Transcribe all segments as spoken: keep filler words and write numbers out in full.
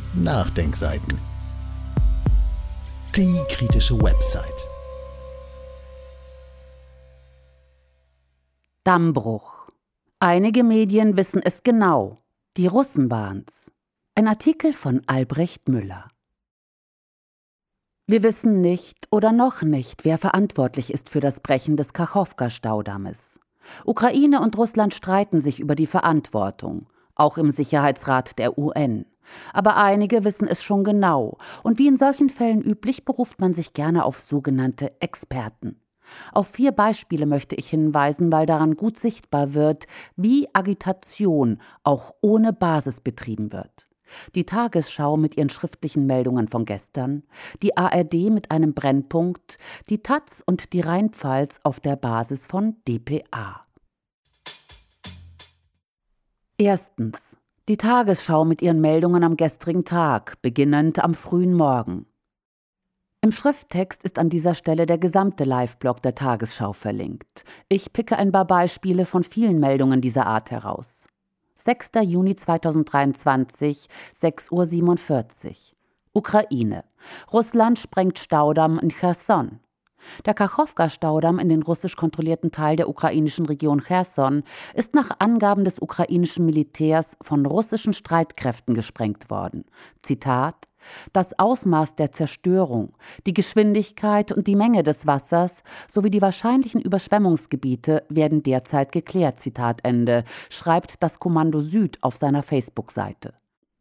Nachdenkseiten. Die kritische Website. Dammbruch. Einige Medien wissen es genau. Die Russen waren's. Ein Artikel von Albrecht Müller. Wir wissen nicht oder noch nicht, wer verantwortlich ist für das Brechen des Kachowka-Staudammes. Ukraine und Russland streiten sich über die Verantwortung, auch im Sicherheitsrat der U N. Aber einige wissen es schon genau, und wie in solchen Fällen üblich, beruft man sich gerne auf sogenannte Experten. Auf vier Beispiele möchte ich hinweisen, weil daran gut sichtbar wird, wie Agitation auch ohne Basis betrieben wird. Die Tagesschau mit ihren schriftlichen Meldungen von gestern, die A R D mit einem Brennpunkt, die Taz und die Rheinpfalz auf der Basis von D P A. Erstens. Die Tagesschau mit ihren Meldungen am gestrigen Tag, beginnend am frühen Morgen. Im Schrifttext ist an dieser Stelle der gesamte Live-Blog der Tagesschau verlinkt. Ich picke ein paar Beispiele von vielen Meldungen dieser Art heraus. sechster Juni zweitausenddreiundzwanzig, sechs Uhr siebenundvierzig. Ukraine. Russland sprengt Staudamm in Cherson. Der Kachowka-Staudamm in den russisch kontrollierten Teil der ukrainischen Region Cherson ist nach Angaben des ukrainischen Militärs von russischen Streitkräften gesprengt worden. Zitat: Das Ausmaß der Zerstörung, die Geschwindigkeit und die Menge des Wassers sowie die wahrscheinlichen Überschwemmungsgebiete werden derzeit geklärt, Zitat Ende, schreibt das Kommando Süd auf seiner Facebook-Seite.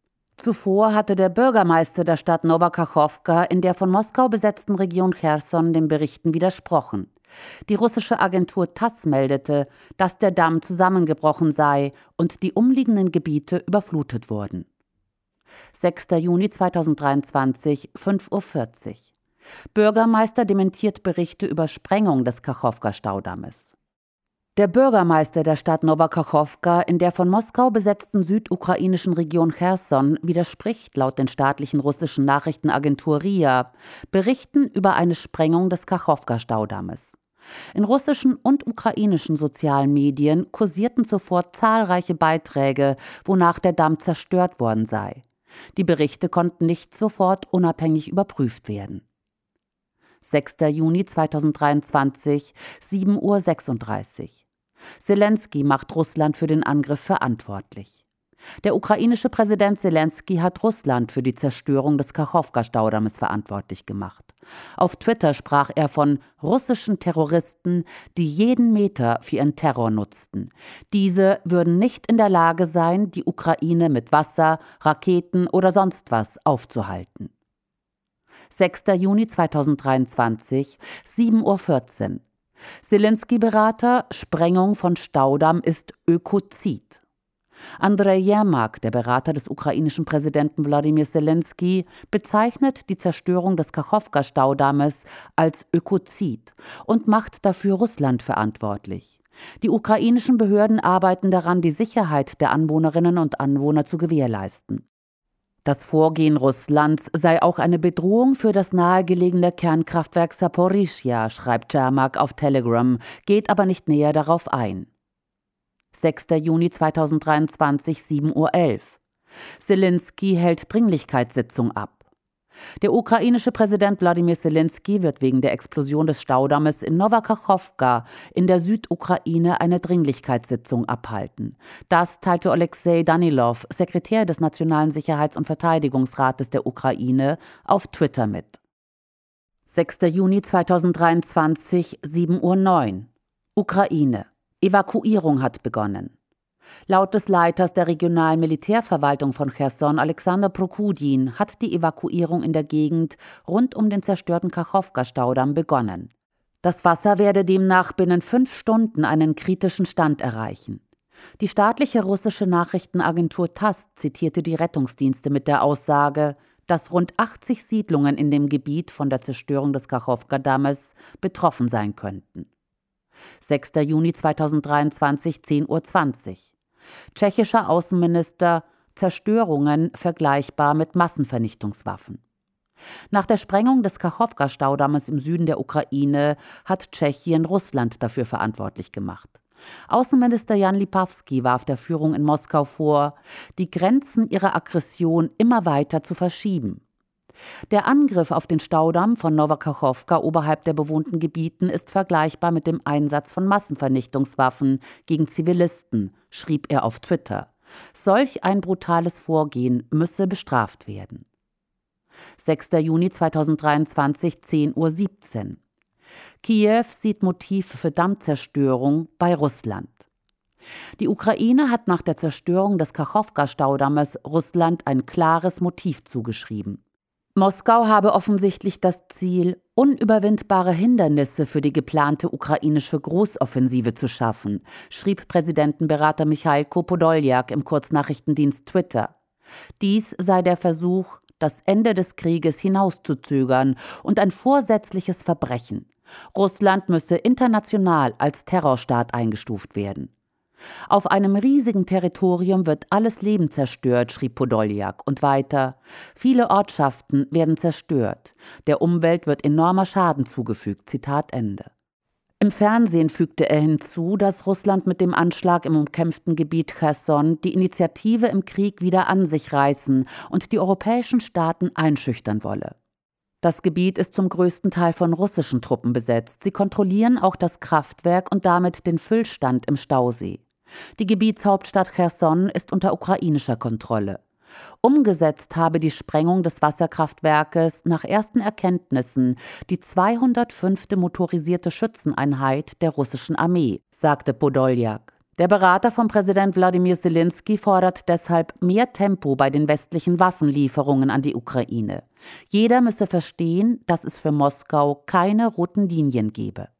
Zuvor hatte der Bürgermeister der Stadt Nowa Kachowka in der von Moskau besetzten Region Cherson den Berichten widersprochen. Die russische Agentur Tass meldete, dass der Damm zusammengebrochen sei und die umliegenden Gebiete überflutet wurden. sechster Juni zweitausenddreiundzwanzig, fünf Uhr vierzig. Bürgermeister dementiert Berichte über Sprengung des Kachowka-Staudammes. Der Bürgermeister der Stadt Nowa Kachowka in der von Moskau besetzten südukrainischen Region Cherson widerspricht laut den staatlichen russischen Nachrichtenagentur R I A Berichten über eine Sprengung des Kachowka-Staudammes. In russischen und ukrainischen sozialen Medien kursierten zuvor zahlreiche Beiträge, wonach der Damm zerstört worden sei. Die Berichte konnten nicht sofort unabhängig überprüft werden. sechster Juni zweitausenddreiundzwanzig, sieben Uhr sechsunddreißig. Selenskyj macht Russland für den Angriff verantwortlich. Der ukrainische Präsident Selenskyj hat Russland für die Zerstörung des Kachowka-Staudammes verantwortlich gemacht. Auf Twitter sprach er von russischen Terroristen, die jeden Meter für ihren Terror nutzten. Diese würden nicht in der Lage sein, die Ukraine mit Wasser, Raketen oder sonst was aufzuhalten. sechster Juni zweitausenddreiundzwanzig, sieben Uhr vierzehn. Selenskyj-Berater: Sprengung von Staudamm ist Ökozid. Andrei Jermak, der Berater des ukrainischen Präsidenten Wladimir Selenskyj, bezeichnet die Zerstörung des Kachowka-Staudammes als Ökozid und macht dafür Russland verantwortlich. Die ukrainischen Behörden arbeiten daran, die Sicherheit der Anwohnerinnen und Anwohner zu gewährleisten. Das Vorgehen Russlands sei auch eine Bedrohung für das nahegelegene Kernkraftwerk Saporischschja, schreibt Jermak auf Telegram, geht aber nicht näher darauf ein. sechster Juni zweitausenddreiundzwanzig, sieben Uhr elf. Selenskyj hält Dringlichkeitssitzung ab. Der ukrainische Präsident Wladimir Selenskyj wird wegen der Explosion des Staudammes in Nowa Kachowka in der Südukraine eine Dringlichkeitssitzung abhalten. Das teilte Oleksej Danilov, Sekretär des Nationalen Sicherheits- und Verteidigungsrates der Ukraine, auf Twitter mit. sechster Juni zweitausenddreiundzwanzig, sieben Uhr neun. Ukraine. Evakuierung hat begonnen. Laut des Leiters der regionalen Militärverwaltung von Cherson, Alexander Prokudin, hat die Evakuierung in der Gegend rund um den zerstörten Kachowka-Staudamm begonnen. Das Wasser werde demnach binnen fünf Stunden einen kritischen Stand erreichen. Die staatliche russische Nachrichtenagentur Tass zitierte die Rettungsdienste mit der Aussage, dass rund achtzig Siedlungen in dem Gebiet von der Zerstörung des Kachowka-Dammes betroffen sein könnten. sechster Juni zweitausenddreiundzwanzig, zehn Uhr zwanzig. Tschechischer Außenminister: Zerstörungen vergleichbar mit Massenvernichtungswaffen. Nach der Sprengung des Kachowka-Staudammes im Süden der Ukraine hat Tschechien Russland dafür verantwortlich gemacht. Außenminister Jan Lipavsky warf der Führung in Moskau vor, die Grenzen ihrer Aggression immer weiter zu verschieben. Der Angriff auf den Staudamm von Nowa Kachowka oberhalb der bewohnten Gebieten ist vergleichbar mit dem Einsatz von Massenvernichtungswaffen gegen Zivilisten, schrieb er auf Twitter. Solch ein brutales Vorgehen müsse bestraft werden. sechster Juni zweitausenddreiundzwanzig, zehn Uhr siebzehn. Kiew sieht Motiv für Dammzerstörung bei Russland. Die Ukraine hat nach der Zerstörung des Kachowka-Staudammes Russland ein klares Motiv zugeschrieben. Moskau habe offensichtlich das Ziel, unüberwindbare Hindernisse für die geplante ukrainische Großoffensive zu schaffen, schrieb Präsidentenberater Michailo Podoljak im Kurznachrichtendienst Twitter. Dies sei der Versuch, das Ende des Krieges hinauszuzögern und ein vorsätzliches Verbrechen. Russland müsse international als Terrorstaat eingestuft werden. Auf einem riesigen Territorium wird alles Leben zerstört, schrieb Podoljak und weiter. Viele Ortschaften werden zerstört. Der Umwelt wird enormer Schaden zugefügt. Zitat Ende. Im Fernsehen fügte er hinzu, dass Russland mit dem Anschlag im umkämpften Gebiet Cherson die Initiative im Krieg wieder an sich reißen und die europäischen Staaten einschüchtern wolle. Das Gebiet ist zum größten Teil von russischen Truppen besetzt. Sie kontrollieren auch das Kraftwerk und damit den Füllstand im Stausee. Die Gebietshauptstadt Cherson ist unter ukrainischer Kontrolle. Umgesetzt habe die Sprengung des Wasserkraftwerkes nach ersten Erkenntnissen die zweihundertfünfte motorisierte Schützeneinheit der russischen Armee, sagte Podoljak. Der Berater von Präsident Wladimir Selenskyj fordert deshalb mehr Tempo bei den westlichen Waffenlieferungen an die Ukraine. Jeder müsse verstehen, dass es für Moskau keine roten Linien gebe.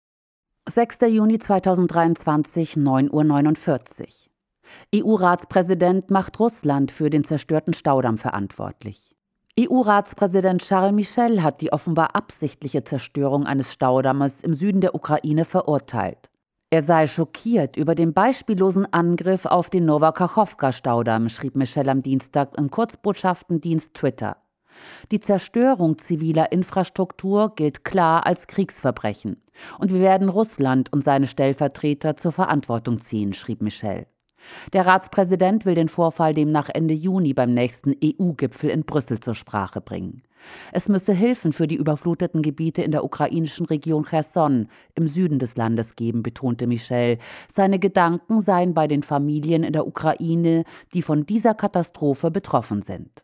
sechster Juni zweitausenddreiundzwanzig, neun Uhr neunundvierzig. E U-Ratspräsident macht Russland für den zerstörten Staudamm verantwortlich. E U-Ratspräsident Charles Michel hat die offenbar absichtliche Zerstörung eines Staudammes im Süden der Ukraine verurteilt. Er sei schockiert über den beispiellosen Angriff auf den Nowa Kachowka-Staudamm, schrieb Michel am Dienstag im Kurzbotschaftendienst Twitter. Die Zerstörung ziviler Infrastruktur gilt klar als Kriegsverbrechen. Und wir werden Russland und seine Stellvertreter zur Verantwortung ziehen, schrieb Michel. Der Ratspräsident will den Vorfall demnach Ende Juni beim nächsten E U-Gipfel in Brüssel zur Sprache bringen. Es müsse Hilfen für die überfluteten Gebiete in der ukrainischen Region Cherson im Süden des Landes geben, betonte Michel. Seine Gedanken seien bei den Familien in der Ukraine, die von dieser Katastrophe betroffen sind.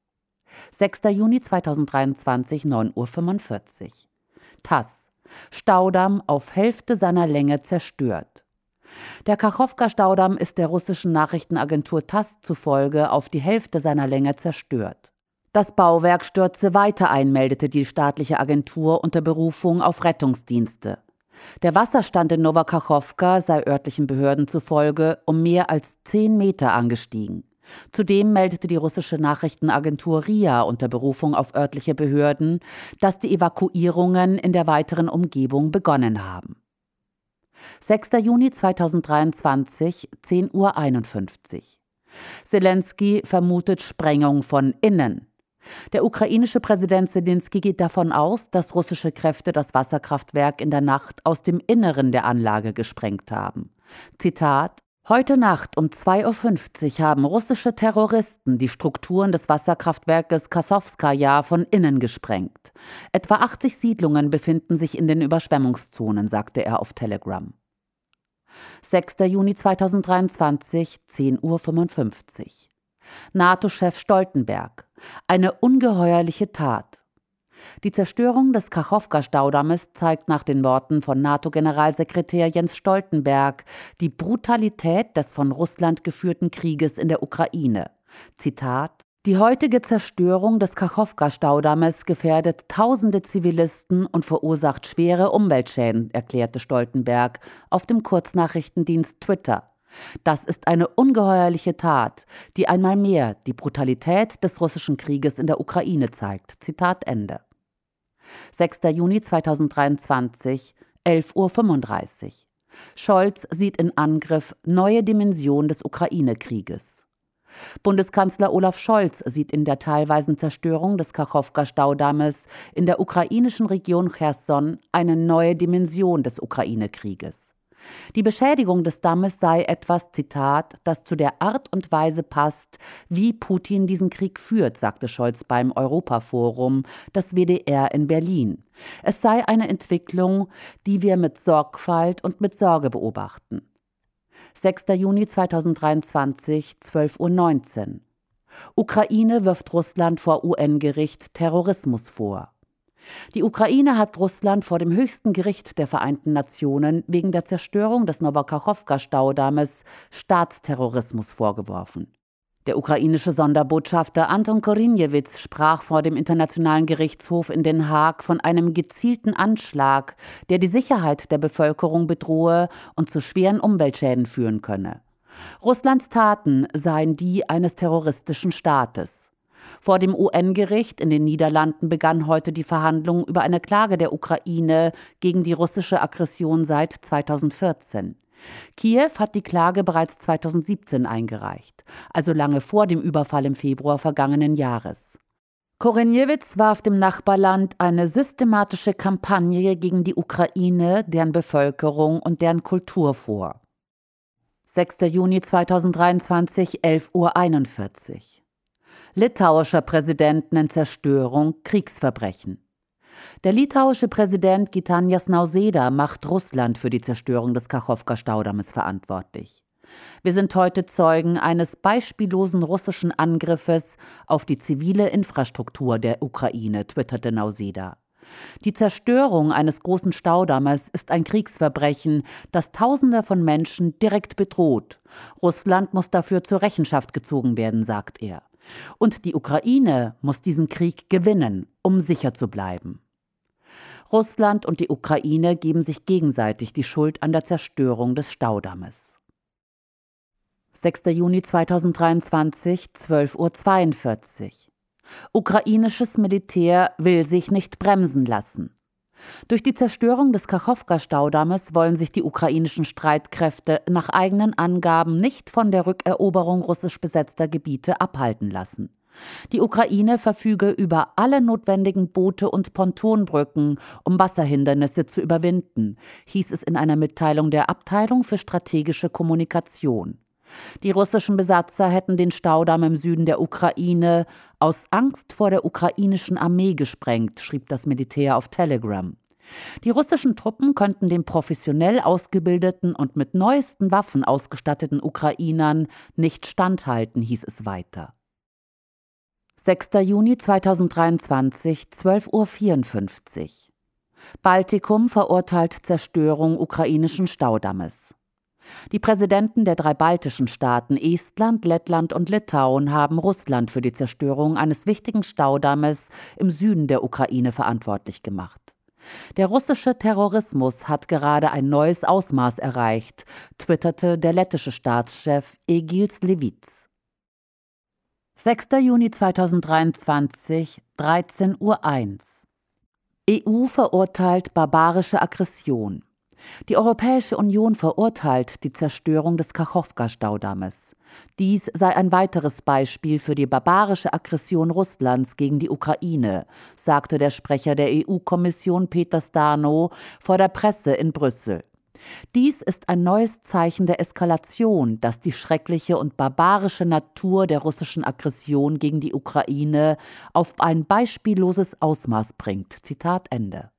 sechster Juni zweitausenddreiundzwanzig, neun Uhr fünfundvierzig. TASS. Staudamm auf Hälfte seiner Länge zerstört. Der Kachowka-Staudamm ist der russischen Nachrichtenagentur TASS zufolge auf die Hälfte seiner Länge zerstört. Das Bauwerk stürze weiter ein, meldete die staatliche Agentur unter Berufung auf Rettungsdienste. Der Wasserstand in Nowa Kachowka sei örtlichen Behörden zufolge um mehr als zehn Meter angestiegen. Zudem meldete die russische Nachrichtenagentur R I A unter Berufung auf örtliche Behörden, dass die Evakuierungen in der weiteren Umgebung begonnen haben. sechster Juni zweitausenddreiundzwanzig, zehn Uhr einundfünfzig. Selenskyj vermutet Sprengung von innen. Der ukrainische Präsident Selenskyj geht davon aus, dass russische Kräfte das Wasserkraftwerk in der Nacht aus dem Inneren der Anlage gesprengt haben. Zitat: Heute Nacht um zwei Uhr fünfzig haben russische Terroristen die Strukturen des Wasserkraftwerkes Kassowskaja von innen gesprengt. Etwa achtzig Siedlungen befinden sich in den Überschwemmungszonen, sagte er auf Telegram. sechster Juni zweitausenddreiundzwanzig, zehn Uhr fünfundfünfzig. NATO-Chef Stoltenberg. Eine ungeheuerliche Tat. Die Zerstörung des Kachowka-Staudammes zeigt nach den Worten von NATO-Generalsekretär Jens Stoltenberg die Brutalität des von Russland geführten Krieges in der Ukraine. Zitat: Die heutige Zerstörung des Kachowka-Staudammes gefährdet tausende Zivilisten und verursacht schwere Umweltschäden, erklärte Stoltenberg auf dem Kurznachrichtendienst Twitter. Das ist eine ungeheuerliche Tat, die einmal mehr die Brutalität des russischen Krieges in der Ukraine zeigt. Zitat Ende. sechster Juni zweitausenddreiundzwanzig, elf Uhr fünfunddreißig. Scholz sieht in Angriff neue Dimension des Ukraine-Krieges. Bundeskanzler Olaf Scholz sieht in der teilweisen Zerstörung des Kachowka-Staudammes in der ukrainischen Region Cherson eine neue Dimension des Ukraine-Krieges. Die Beschädigung des Dammes sei etwas, Zitat, das zu der Art und Weise passt, wie Putin diesen Krieg führt, sagte Scholz beim Europaforum, das W D R in Berlin. Es sei eine Entwicklung, die wir mit Sorgfalt und mit Sorge beobachten. sechster Juni zweitausenddreiundzwanzig, zwölf Uhr neunzehn. Ukraine wirft Russland vor U N-Gericht Terrorismus vor. Die Ukraine hat Russland vor dem höchsten Gericht der Vereinten Nationen wegen der Zerstörung des Nowakachowka-Staudammes Staatsterrorismus vorgeworfen. Der ukrainische Sonderbotschafter Anton Korinjewitz sprach vor dem Internationalen Gerichtshof in Den Haag von einem gezielten Anschlag, der die Sicherheit der Bevölkerung bedrohe und zu schweren Umweltschäden führen könne. Russlands Taten seien die eines terroristischen Staates. Vor dem U N-Gericht in den Niederlanden begann heute die Verhandlung über eine Klage der Ukraine gegen die russische Aggression seit zweitausendvierzehn. Kiew hat die Klage bereits zweitausendsiebzehn eingereicht, also lange vor dem Überfall im Februar vergangenen Jahres. Korinjewitz warf dem Nachbarland eine systematische Kampagne gegen die Ukraine, deren Bevölkerung und deren Kultur vor. sechster Juni zweitausenddreiundzwanzig, elf Uhr einundvierzig. Litauischer Präsident nennt Zerstörung Kriegsverbrechen. Der litauische Präsident Gitanas Nausėda macht Russland für die Zerstörung des Kachowka-Staudammes verantwortlich. Wir sind heute Zeugen eines beispiellosen russischen Angriffes auf die zivile Infrastruktur der Ukraine, twitterte Nausėda. Die Zerstörung eines großen Staudammes ist ein Kriegsverbrechen, das Tausende von Menschen direkt bedroht. Russland muss dafür zur Rechenschaft gezogen werden, sagt er. Und die Ukraine muss diesen Krieg gewinnen, um sicher zu bleiben. Russland und die Ukraine geben sich gegenseitig die Schuld an der Zerstörung des Staudammes. sechster Juni zweitausenddreiundzwanzig, zwölf Uhr zweiundvierzig. Ukrainisches Militär will sich nicht bremsen lassen. Durch die Zerstörung des Kachowka-Staudammes wollen sich die ukrainischen Streitkräfte nach eigenen Angaben nicht von der Rückeroberung russisch besetzter Gebiete abhalten lassen. Die Ukraine verfüge über alle notwendigen Boote und Pontonbrücken, um Wasserhindernisse zu überwinden, hieß es in einer Mitteilung der Abteilung für strategische Kommunikation. Die russischen Besatzer hätten den Staudamm im Süden der Ukraine aus Angst vor der ukrainischen Armee gesprengt, schrieb das Militär auf Telegram. Die russischen Truppen könnten den professionell ausgebildeten und mit neuesten Waffen ausgestatteten Ukrainern nicht standhalten, hieß es weiter. sechster Juni zweitausenddreiundzwanzig, zwölf Uhr vierundfünfzig. Baltikum verurteilt Zerstörung ukrainischen Staudammes. Die Präsidenten der drei baltischen Staaten Estland, Lettland und Litauen haben Russland für die Zerstörung eines wichtigen Staudammes im Süden der Ukraine verantwortlich gemacht. Der russische Terrorismus hat gerade ein neues Ausmaß erreicht, twitterte der lettische Staatschef Egils Levits. sechster Juni zweitausenddreiundzwanzig, dreizehn Uhr eins. E U verurteilt barbarische Aggression. Die Europäische Union verurteilt die Zerstörung des Kachowka-Staudammes. Dies sei ein weiteres Beispiel für die barbarische Aggression Russlands gegen die Ukraine, sagte der Sprecher der E U-Kommission Peter Stano vor der Presse in Brüssel. Dies ist ein neues Zeichen der Eskalation, das die schreckliche und barbarische Natur der russischen Aggression gegen die Ukraine auf ein beispielloses Ausmaß bringt. Zitat Ende.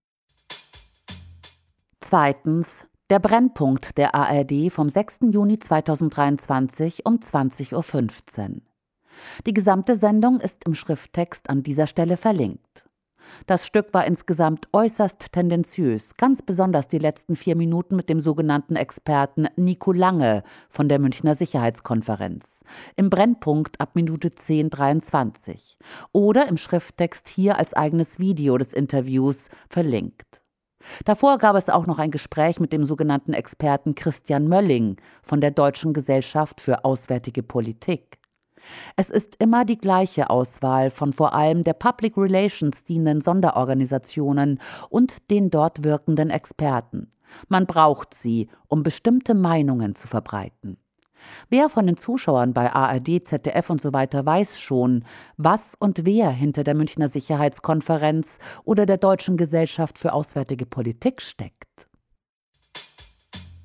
Zweitens, der Brennpunkt der A R D vom sechsten Juni zweitausenddreiundzwanzig um zwanzig Uhr fünfzehn. Die gesamte Sendung ist im Schrifttext an dieser Stelle verlinkt. Das Stück war insgesamt äußerst tendenziös, ganz besonders die letzten vier Minuten mit dem sogenannten Experten Nico Lange von der Münchner Sicherheitskonferenz. Im Brennpunkt ab Minute zehn Uhr dreiundzwanzig. Oder im Schrifttext hier als eigenes Video des Interviews verlinkt. Davor gab es auch noch ein Gespräch mit dem sogenannten Experten Christian Mölling von der Deutschen Gesellschaft für Auswärtige Politik. Es ist immer die gleiche Auswahl von vor allem der Public Relations dienenden Sonderorganisationen und den dort wirkenden Experten. Man braucht sie, um bestimmte Meinungen zu verbreiten. Wer von den Zuschauern bei A R D, Z D F und so weiter weiß schon, was und wer hinter der Münchner Sicherheitskonferenz oder der Deutschen Gesellschaft für Auswärtige Politik steckt?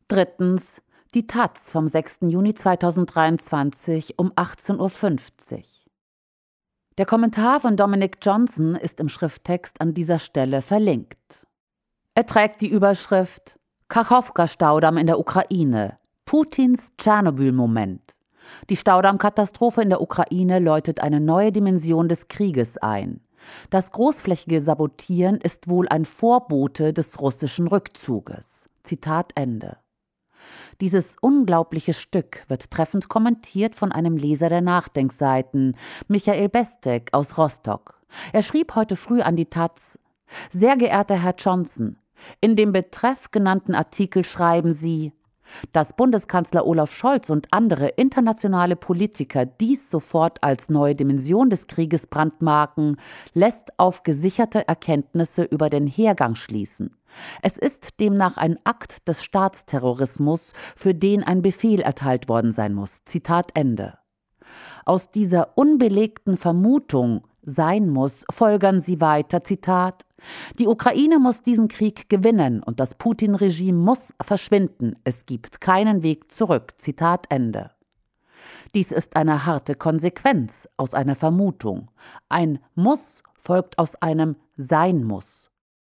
Drittens die Taz vom sechsten Juni zweitausenddreiundzwanzig um achtzehn Uhr fünfzig. Der Kommentar von Dominic Johnson ist im Schrifttext an dieser Stelle verlinkt. Er trägt die Überschrift Kachowka-Staudamm in der Ukraine. Putins Tschernobyl-Moment. Die Staudammkatastrophe in der Ukraine läutet eine neue Dimension des Krieges ein. Das großflächige Sabotieren ist wohl ein Vorbote des russischen Rückzuges. Zitat Ende. Dieses unglaubliche Stück wird treffend kommentiert von einem Leser der Nachdenkseiten, Michael Bestek aus Rostock. Er schrieb heute früh an die Taz: Sehr geehrter Herr Johnson, in dem betreff genannten Artikel schreiben Sie, dass Bundeskanzler Olaf Scholz und andere internationale Politiker dies sofort als neue Dimension des Krieges brandmarken, lässt auf gesicherte Erkenntnisse über den Hergang schließen. Es ist demnach ein Akt des Staatsterrorismus, für den ein Befehl erteilt worden sein muss. Zitat Ende. Aus dieser unbelegten Vermutung sein muss, folgern sie weiter, Zitat, die Ukraine muss diesen Krieg gewinnen und das Putin-Regime muss verschwinden. Es gibt keinen Weg zurück. Zitat Ende. Dies ist eine harte Konsequenz aus einer Vermutung. Ein Muss folgt aus einem Sein muss.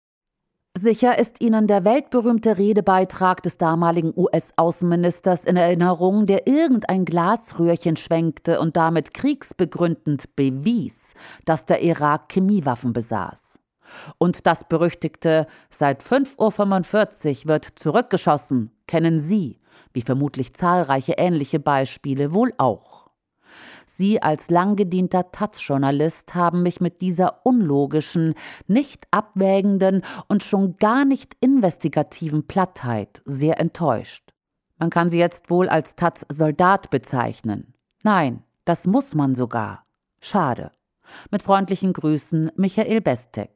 Sicher ist Ihnen der weltberühmte Redebeitrag des damaligen U S-Außenministers in Erinnerung, der irgendein Glasröhrchen schwenkte und damit kriegsbegründend bewies, dass der Irak Chemiewaffen besaß. Und das berüchtigte seit fünf Uhr fünfundvierzig wird zurückgeschossen, kennen Sie, wie vermutlich zahlreiche ähnliche Beispiele, wohl auch. Sie als lang gedienter Taz-Journalist haben mich mit dieser unlogischen, nicht abwägenden und schon gar nicht investigativen Plattheit sehr enttäuscht. Man kann sie jetzt wohl als Taz-Soldat bezeichnen. Nein, das muss man sogar. Schade. Mit freundlichen Grüßen, Michael Bestek.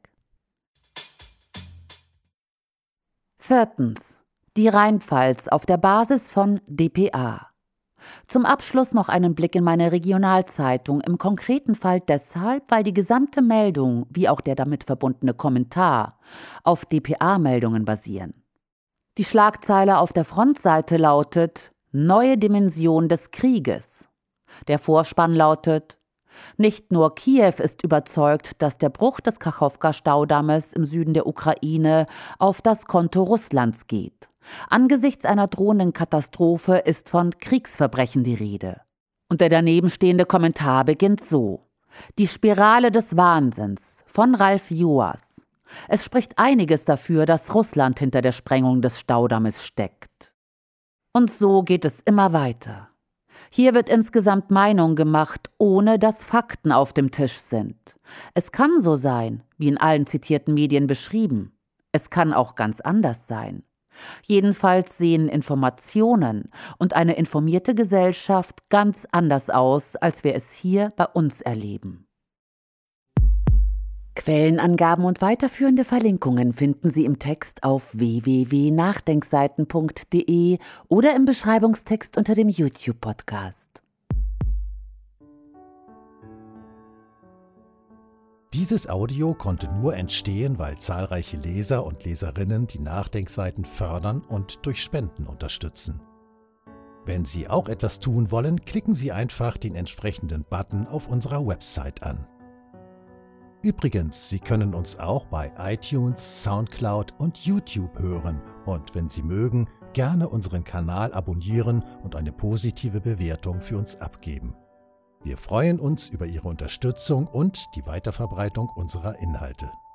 Viertens. Die Rheinpfalz auf der Basis von D P A. Zum Abschluss noch einen Blick in meine Regionalzeitung, im konkreten Fall deshalb, weil die gesamte Meldung, wie auch der damit verbundene Kommentar, auf D P A-Meldungen basieren. Die Schlagzeile auf der Frontseite lautet »Neue Dimension des Krieges«. Der Vorspann lautet: Nicht nur Kiew ist überzeugt, dass der Bruch des Kachowka-Staudammes im Süden der Ukraine auf das Konto Russlands geht. Angesichts einer drohenden Katastrophe ist von Kriegsverbrechen die Rede. Und der danebenstehende Kommentar beginnt so: Die Spirale des Wahnsinns von Ralf Joas. Es spricht einiges dafür, dass Russland hinter der Sprengung des Staudammes steckt. Und so geht es immer weiter. Hier wird insgesamt Meinung gemacht, ohne dass Fakten auf dem Tisch sind. Es kann so sein, wie in allen zitierten Medien beschrieben. Es kann auch ganz anders sein. Jedenfalls sehen Informationen und eine informierte Gesellschaft ganz anders aus, als wir es hier bei uns erleben. Quellenangaben und weiterführende Verlinkungen finden Sie im Text auf w w w punkt nachdenkseiten punkt d e oder im Beschreibungstext unter dem YouTube-Podcast. Dieses Audio konnte nur entstehen, weil zahlreiche Leser und Leserinnen die Nachdenkseiten fördern und durch Spenden unterstützen. Wenn Sie auch etwas tun wollen, klicken Sie einfach den entsprechenden Button auf unserer Website an. Übrigens, Sie können uns auch bei iTunes, Soundcloud und YouTube hören und, wenn Sie mögen, gerne unseren Kanal abonnieren und eine positive Bewertung für uns abgeben. Wir freuen uns über Ihre Unterstützung und die Weiterverbreitung unserer Inhalte.